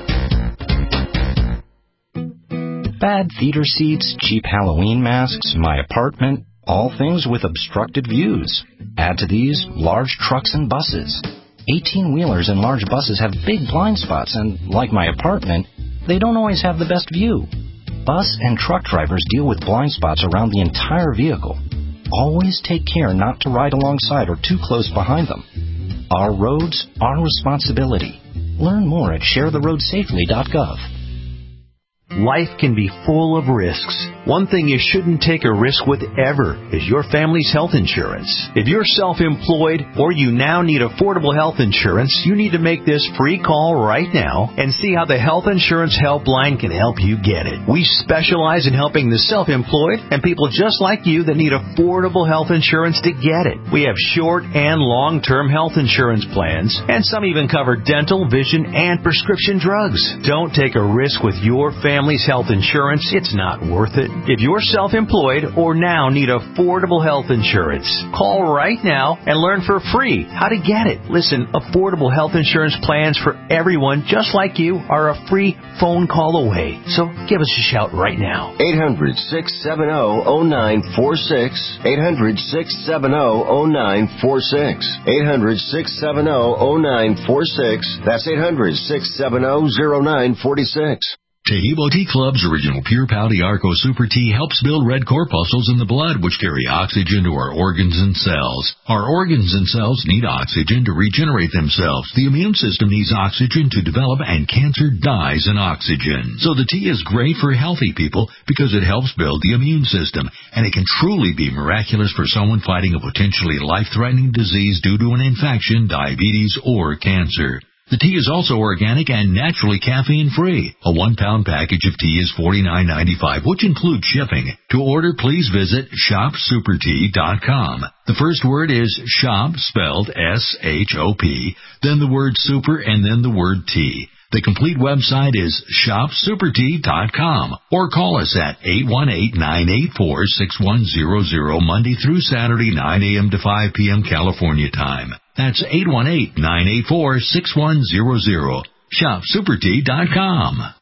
Bad theater seats, cheap Halloween masks, my apartment, all things with obstructed views. Add to these large trucks and buses. eighteen-wheelers and large buses have big blind spots, and like my apartment, they don't always have the best view. Bus and truck drivers deal with blind spots around the entire vehicle. Always take care not to ride alongside or too close behind them. Our roads, our responsibility. Learn more at share the road safely dot gov.
Life can be full of risks. One thing you shouldn't take a risk with ever is your family's health insurance. If you're self-employed or you now need affordable health insurance, you need to make this free call right now and see how the Health Insurance Helpline can help you get it. We specialize in helping the self-employed and people just like you that need affordable health insurance to get it. We have short and long-term health insurance plans, and some even cover dental, vision, and prescription drugs. Don't take a risk with your family. Family's health insurance, it's not worth it. If you're self-employed or now need affordable health insurance, call right now and learn for free how to get it. Listen, affordable health insurance plans for everyone just like you are a free phone call away. So give us a shout right now.
eight hundred, six seven zero, zero nine four six. eight hundred, six seven zero, zero nine four six. eight hundred, six seven zero, zero nine four six. That's eight hundred, six seven zero, zero nine four six.
Tahibo Tea Club's original Pure Pau Arco Super Tea helps build red corpuscles in the blood, which carry oxygen to our organs and cells. Our organs and cells need oxygen to regenerate themselves. The immune system needs oxygen to develop, and cancer dies in oxygen. So the tea is great for healthy people because it helps build the immune system, and it can truly be miraculous for someone fighting a potentially life-threatening disease due to an infection, diabetes, or cancer. The tea is also organic and naturally caffeine-free. A one-pound package of tea is forty-nine ninety-five, which includes shipping. To order, please visit shop super tea dot com. The first word is shop, spelled S H O P, then the word super, and then the word tea. The complete website is shop super tea dot com, or call us at eight one eight, nine eight four, six one zero zero Monday through Saturday, nine a.m. to five p.m. California time. That's eight one eight, nine eight four, six one zero zero. shop super tea dot com.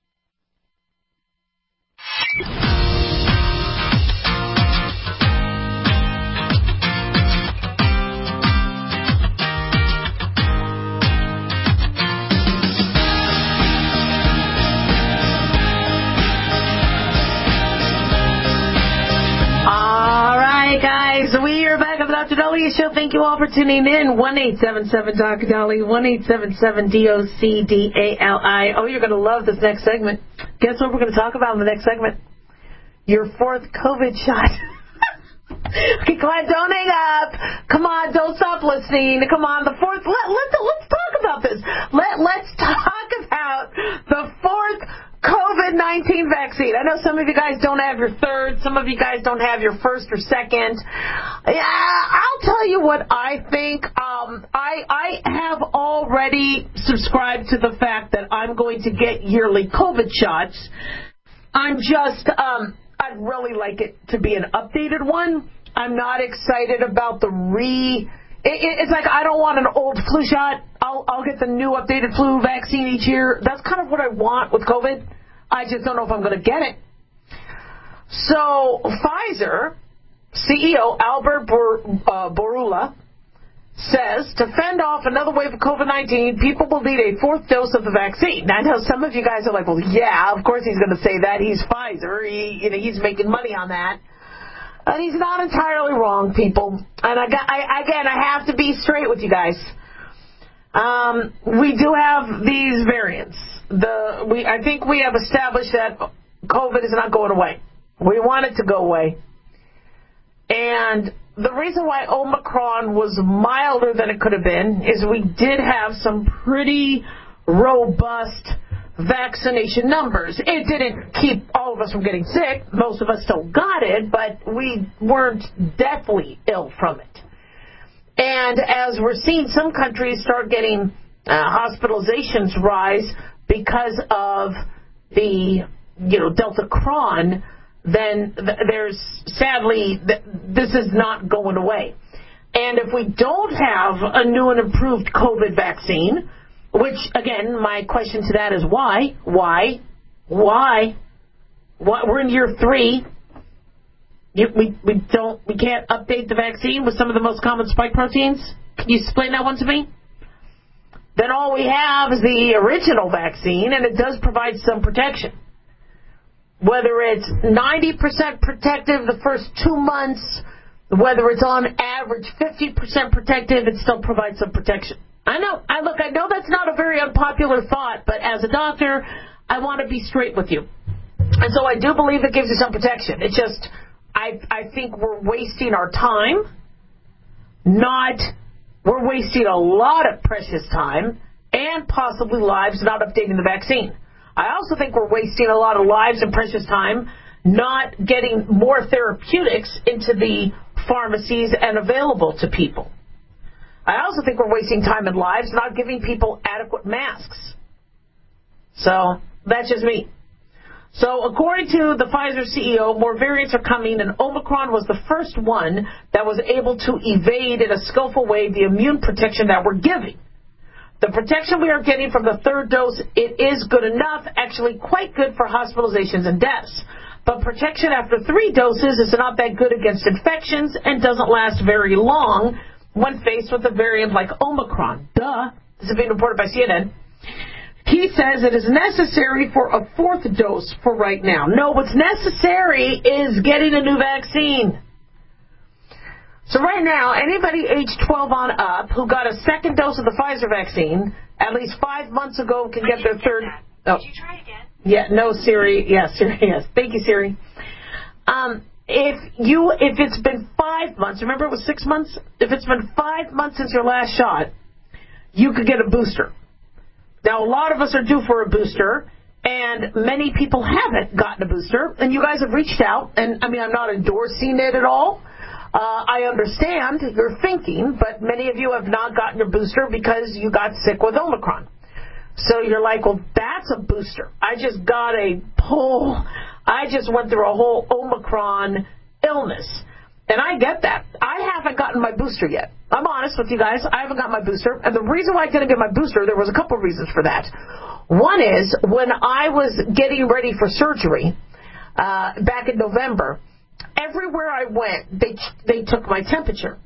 We are back on the Doctor Dahlia Show. Thank you all for tuning in. one eight seven seven Doctor Dahlia, one eight seven seven D O C D A L I. Oh, you're going to love this next segment. Guess what we're going to talk about in the next segment? Your fourth COVID shot. Okay, Glenn, don't hang up. Come on, don't stop listening. Come on, the fourth. Let, let, let's talk about this. Let, let's talk about the fourth COVID nineteen vaccine. I know some of you guys don't have your third. Some of you guys don't have your first or second. Yeah, I'll tell you what I think. Uh, Um, I I have already subscribed to the fact that I'm going to get yearly COVID shots. I'm just, um, I'd really like it to be an updated one. I'm not excited about the re... It, it, it's like I don't want an old flu shot. I'll, I'll get the new updated flu vaccine each year. That's kind of what I want with COVID. I just don't know if I'm going to get it. So Pfizer C E O Albert Bor, uh, Bourla says to fend off another wave of COVID nineteen, people will need a fourth dose of the vaccine. Now, I know some of you guys are like, well, yeah, of course he's going to say that. He's Pfizer. He, you know, he's making money on that. And he's not entirely wrong, people. And I got, I, again, I have to be straight with you guys. Um, we do have these variants. The we I think we have established that COVID is not going away. We want it to go away. And the reason why Omicron was milder than it could have been is we did have some pretty robust vaccination numbers. It didn't keep all of us from getting sick. Most of us still got it, but we weren't deathly ill from it. And as we're seeing some countries start getting uh, hospitalizations rise because of the, you know, Delta Cron, then th- there's, sadly, th- this is not going away. And if we don't have a new and improved COVID vaccine, which, again, my question to that is why? Why? Why? Why? We're in year three. You, we, we don't, we can't update the vaccine with some of the most common spike proteins? Can you explain that one to me? Then all we have is the original vaccine, and it does provide some protection. Whether it's ninety percent protective the first two months, whether it's on average fifty percent protective, it still provides some protection. I know, I look, I know that's not a very unpopular thought, but as a doctor, I want to be straight with you. And so I do believe it gives you some protection. It's just, I, I think we're wasting our time, not, we're wasting a lot of precious time and possibly lives not updating the vaccine. I also think we're wasting a lot of lives and precious time not getting more therapeutics into the pharmacies and available to people. I also think we're wasting time and lives not giving people adequate masks. So that's just me. So according to the Pfizer C E O, more variants are coming, and Omicron was the first one that was able to evade in a skillful way the immune protection that we're giving. The protection we are getting from the third dose, it is good enough, actually quite good for hospitalizations and deaths. But protection after three doses is not that good against infections and doesn't last very long when faced with a variant like Omicron. Duh. This is being reported by C N N. He says it is necessary for a fourth dose for right now. No, what's necessary is getting a new vaccine. So right now, anybody age twelve on up who got a second dose of the Pfizer vaccine at least five months ago can get their third. Oh. Did you try again? Yeah, no, Siri. Yes, Siri. Yes. Thank you, Siri. Um, if you, if it's been five months, remember it was six months? If it's been five months since your last shot, you could get a booster. Now, a lot of us are due for a booster, and many people haven't gotten a booster, and you guys have reached out, and, I mean, I'm not endorsing it at all. Uh, I understand your thinking, but many of you have not gotten your booster because you got sick with Omicron. So you're like, well, that's a booster. I just got a whole, I just went through a whole Omicron illness. And I get that. I haven't gotten my booster yet. I'm honest with you guys. I haven't got my booster. And the reason why I didn't get my booster, there was a couple of reasons for that. One is when I was getting ready for surgery uh, back in November, everywhere I went, they they took my temperature.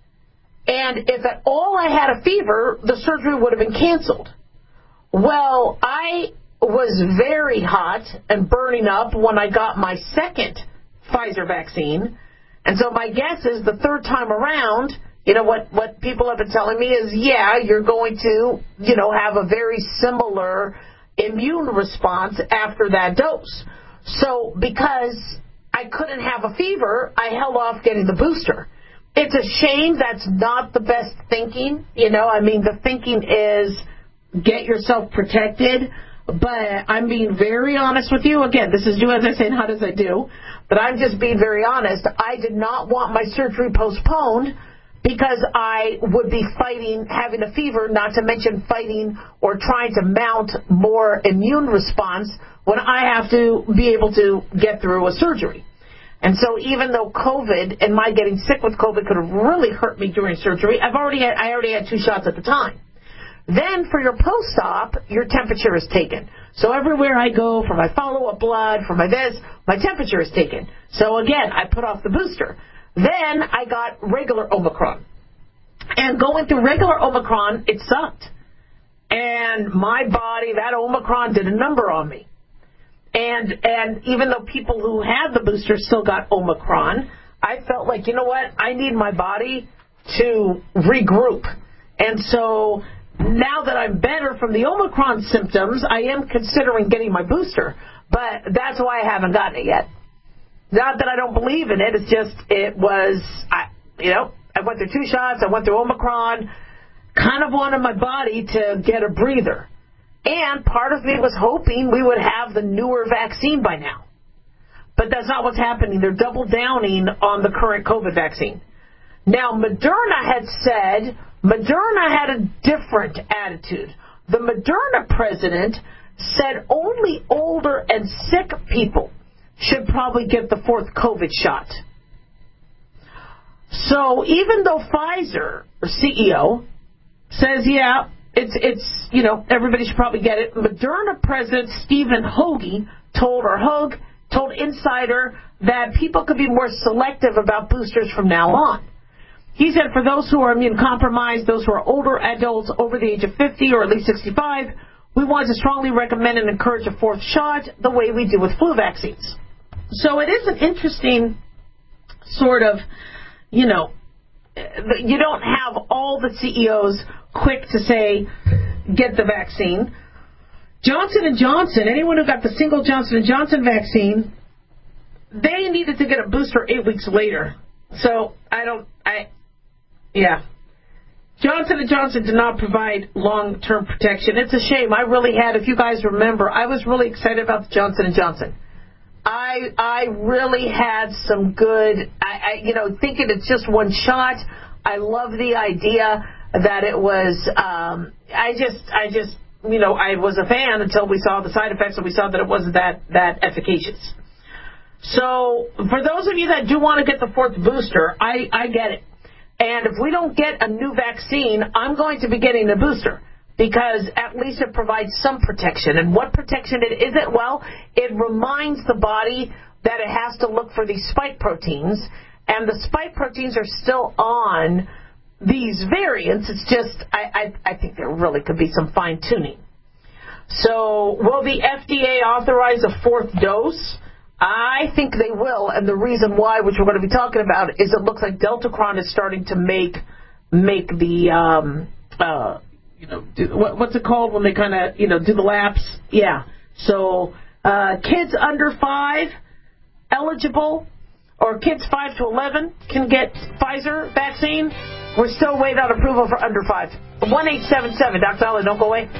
And if at all I had a fever, the surgery would have been canceled. Well, I was very hot and burning up when I got my second Pfizer vaccine. And so my guess is the third time around, you know, what, what people have been telling me is, yeah, you're going to, you know, have a very similar immune response after that dose. So because I couldn't have a fever, I held off getting the booster. It's a shame that's not the best thinking. You know, I mean, the thinking is get yourself protected. But I'm being very honest with you. Again, this is do as I say, not as I do. But I'm just being very honest. I did not want my surgery postponed because I would be fighting having a fever, not to mention fighting or trying to mount more immune response when I have to be able to get through a surgery. And so even though COVID and my getting sick with COVID could have really hurt me during surgery, I've already had, I already had two shots at the time. Then for your post-op, your temperature is taken. So everywhere I go for my follow-up blood, for my this, my temperature is taken. So again, I put off the booster. Then I got regular Omicron. And going through regular Omicron, it sucked. And my body, that Omicron did a number on me. And and even though people who had the booster still got Omicron, I felt like, you know what, I need my body to regroup. And so now that I'm better from the Omicron symptoms, I am considering getting my booster. But that's why I haven't gotten it yet. Not that I don't believe in it. It's just, it was, I, you know, I went through two shots. I went through Omicron. Kind of wanted my body to get a breather. And part of me was hoping we would have the newer vaccine by now. But that's not what's happening. They're double downing on the current COVID vaccine. Now, Moderna had said, Moderna had a different attitude. The Moderna president said only older and sick people should probably get the fourth COVID shot. So even though Pfizer, C E O, says, yeah, it's, it's you know, everybody should probably get it, Moderna President Stephen Hoge told, or Hogue, told Insider that people could be more selective about boosters from now on. He said for those who are immune compromised, those who are older adults over the age of fifty or at least sixty-five, we want to strongly recommend and encourage a fourth shot the way we do with flu vaccines. So it is an interesting sort of, you know, you don't have all the C E Os quick to say, get the vaccine. Johnson and Johnson, anyone who got the single Johnson and Johnson vaccine, they needed to get a booster eight weeks later. So I don't, I, yeah. Johnson and Johnson did not provide long-term protection. It's a shame. I really had, if you guys remember, I was really excited about the Johnson and Johnson. I I really had some good, I, I you know, thinking it's just one shot. I love the idea that it was, um, I just, I just, you know, I was a fan until we saw the side effects and we saw that it wasn't that, that efficacious. So for those of you that do want to get the fourth booster, I, I get it. And if we don't get a new vaccine, I'm going to be getting the booster because at least it provides some protection. And what protection it is it? Well, it reminds the body that it has to look for these spike proteins, and the spike proteins are still on these variants. It's just, I, I, I think there really could be some fine-tuning. So will the F D A authorize a fourth dose? I think they will, and the reason why, which we're going to be talking about, is it looks like Deltacron is starting to make make the, um, uh, you know, do, what, what's it called when they kind of, you know, do the laps? Yeah. So uh, kids under five eligible, or kids five to eleven can get Pfizer vaccine. We're still waiting on approval for under five. one eight seven seven, Doctor Dollar, don't go away.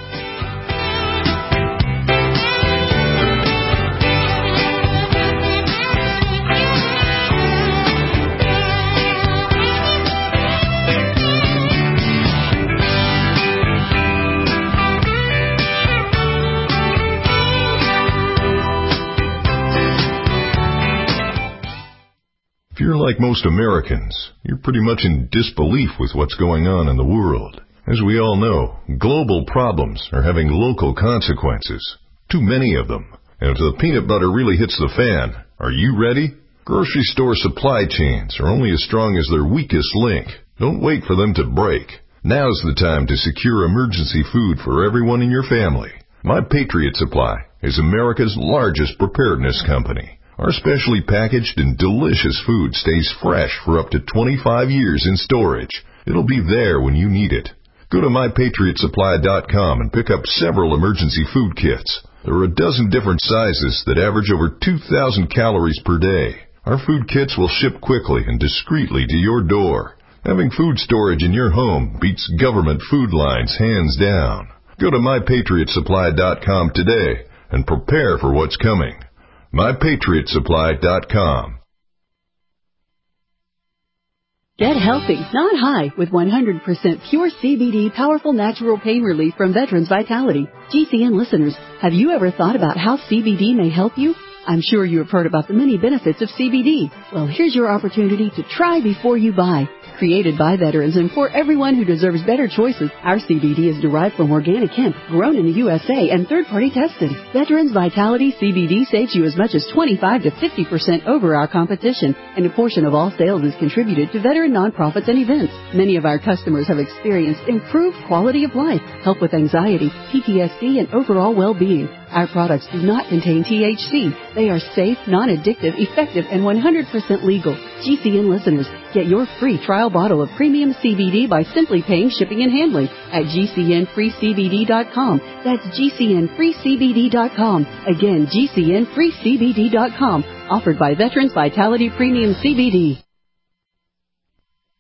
If you're like most Americans, you're pretty much in disbelief with what's going on in the world. As we all know, global problems are having local consequences. Too many of them. And if the peanut butter really hits the fan, are you ready? Grocery store supply chains are only as strong as their weakest link. Don't wait for them to break. Now's the time to secure emergency food for everyone in your family. My Patriot Supply is America's largest preparedness company. Our specially packaged and delicious food stays fresh for up to twenty-five years in storage. It'll be there when you need it. Go to my patriot supply dot com and pick up several emergency food kits. There are a dozen different sizes that average over two thousand calories per day. Our food kits will ship quickly and discreetly to your door. Having food storage in your home beats government food lines hands down. Go to my patriot supply dot com today and prepare for what's coming. my patriot supply dot com.
Get healthy, not high, with one hundred percent pure C B D powerful natural pain relief from Veterans Vitality. G C N listeners, have you ever thought about how C B D may help you? I'm sure you have heard about the many benefits of C B D. Well, here's your opportunity to try before you buy. Created by veterans and for everyone who deserves better choices, our C B D is derived from organic hemp, grown in the U S A and third-party tested. Veterans Vitality C B D saves you as much as twenty-five to fifty percent over our competition, and a portion of all sales is contributed to veteran nonprofits and events. Many of our customers have experienced improved quality of life, help with anxiety, P T S D, and overall well-being. Our products do not contain T H C. They are safe, non-addictive, effective, and one hundred percent legal. G C N listeners, get your free trial bottle of premium C B D by simply paying shipping and handling at G C N free C B D dot com. That's G C N free C B D dot com. Again, G C N free C B D dot com. Offered by Veterans Vitality Premium C B D.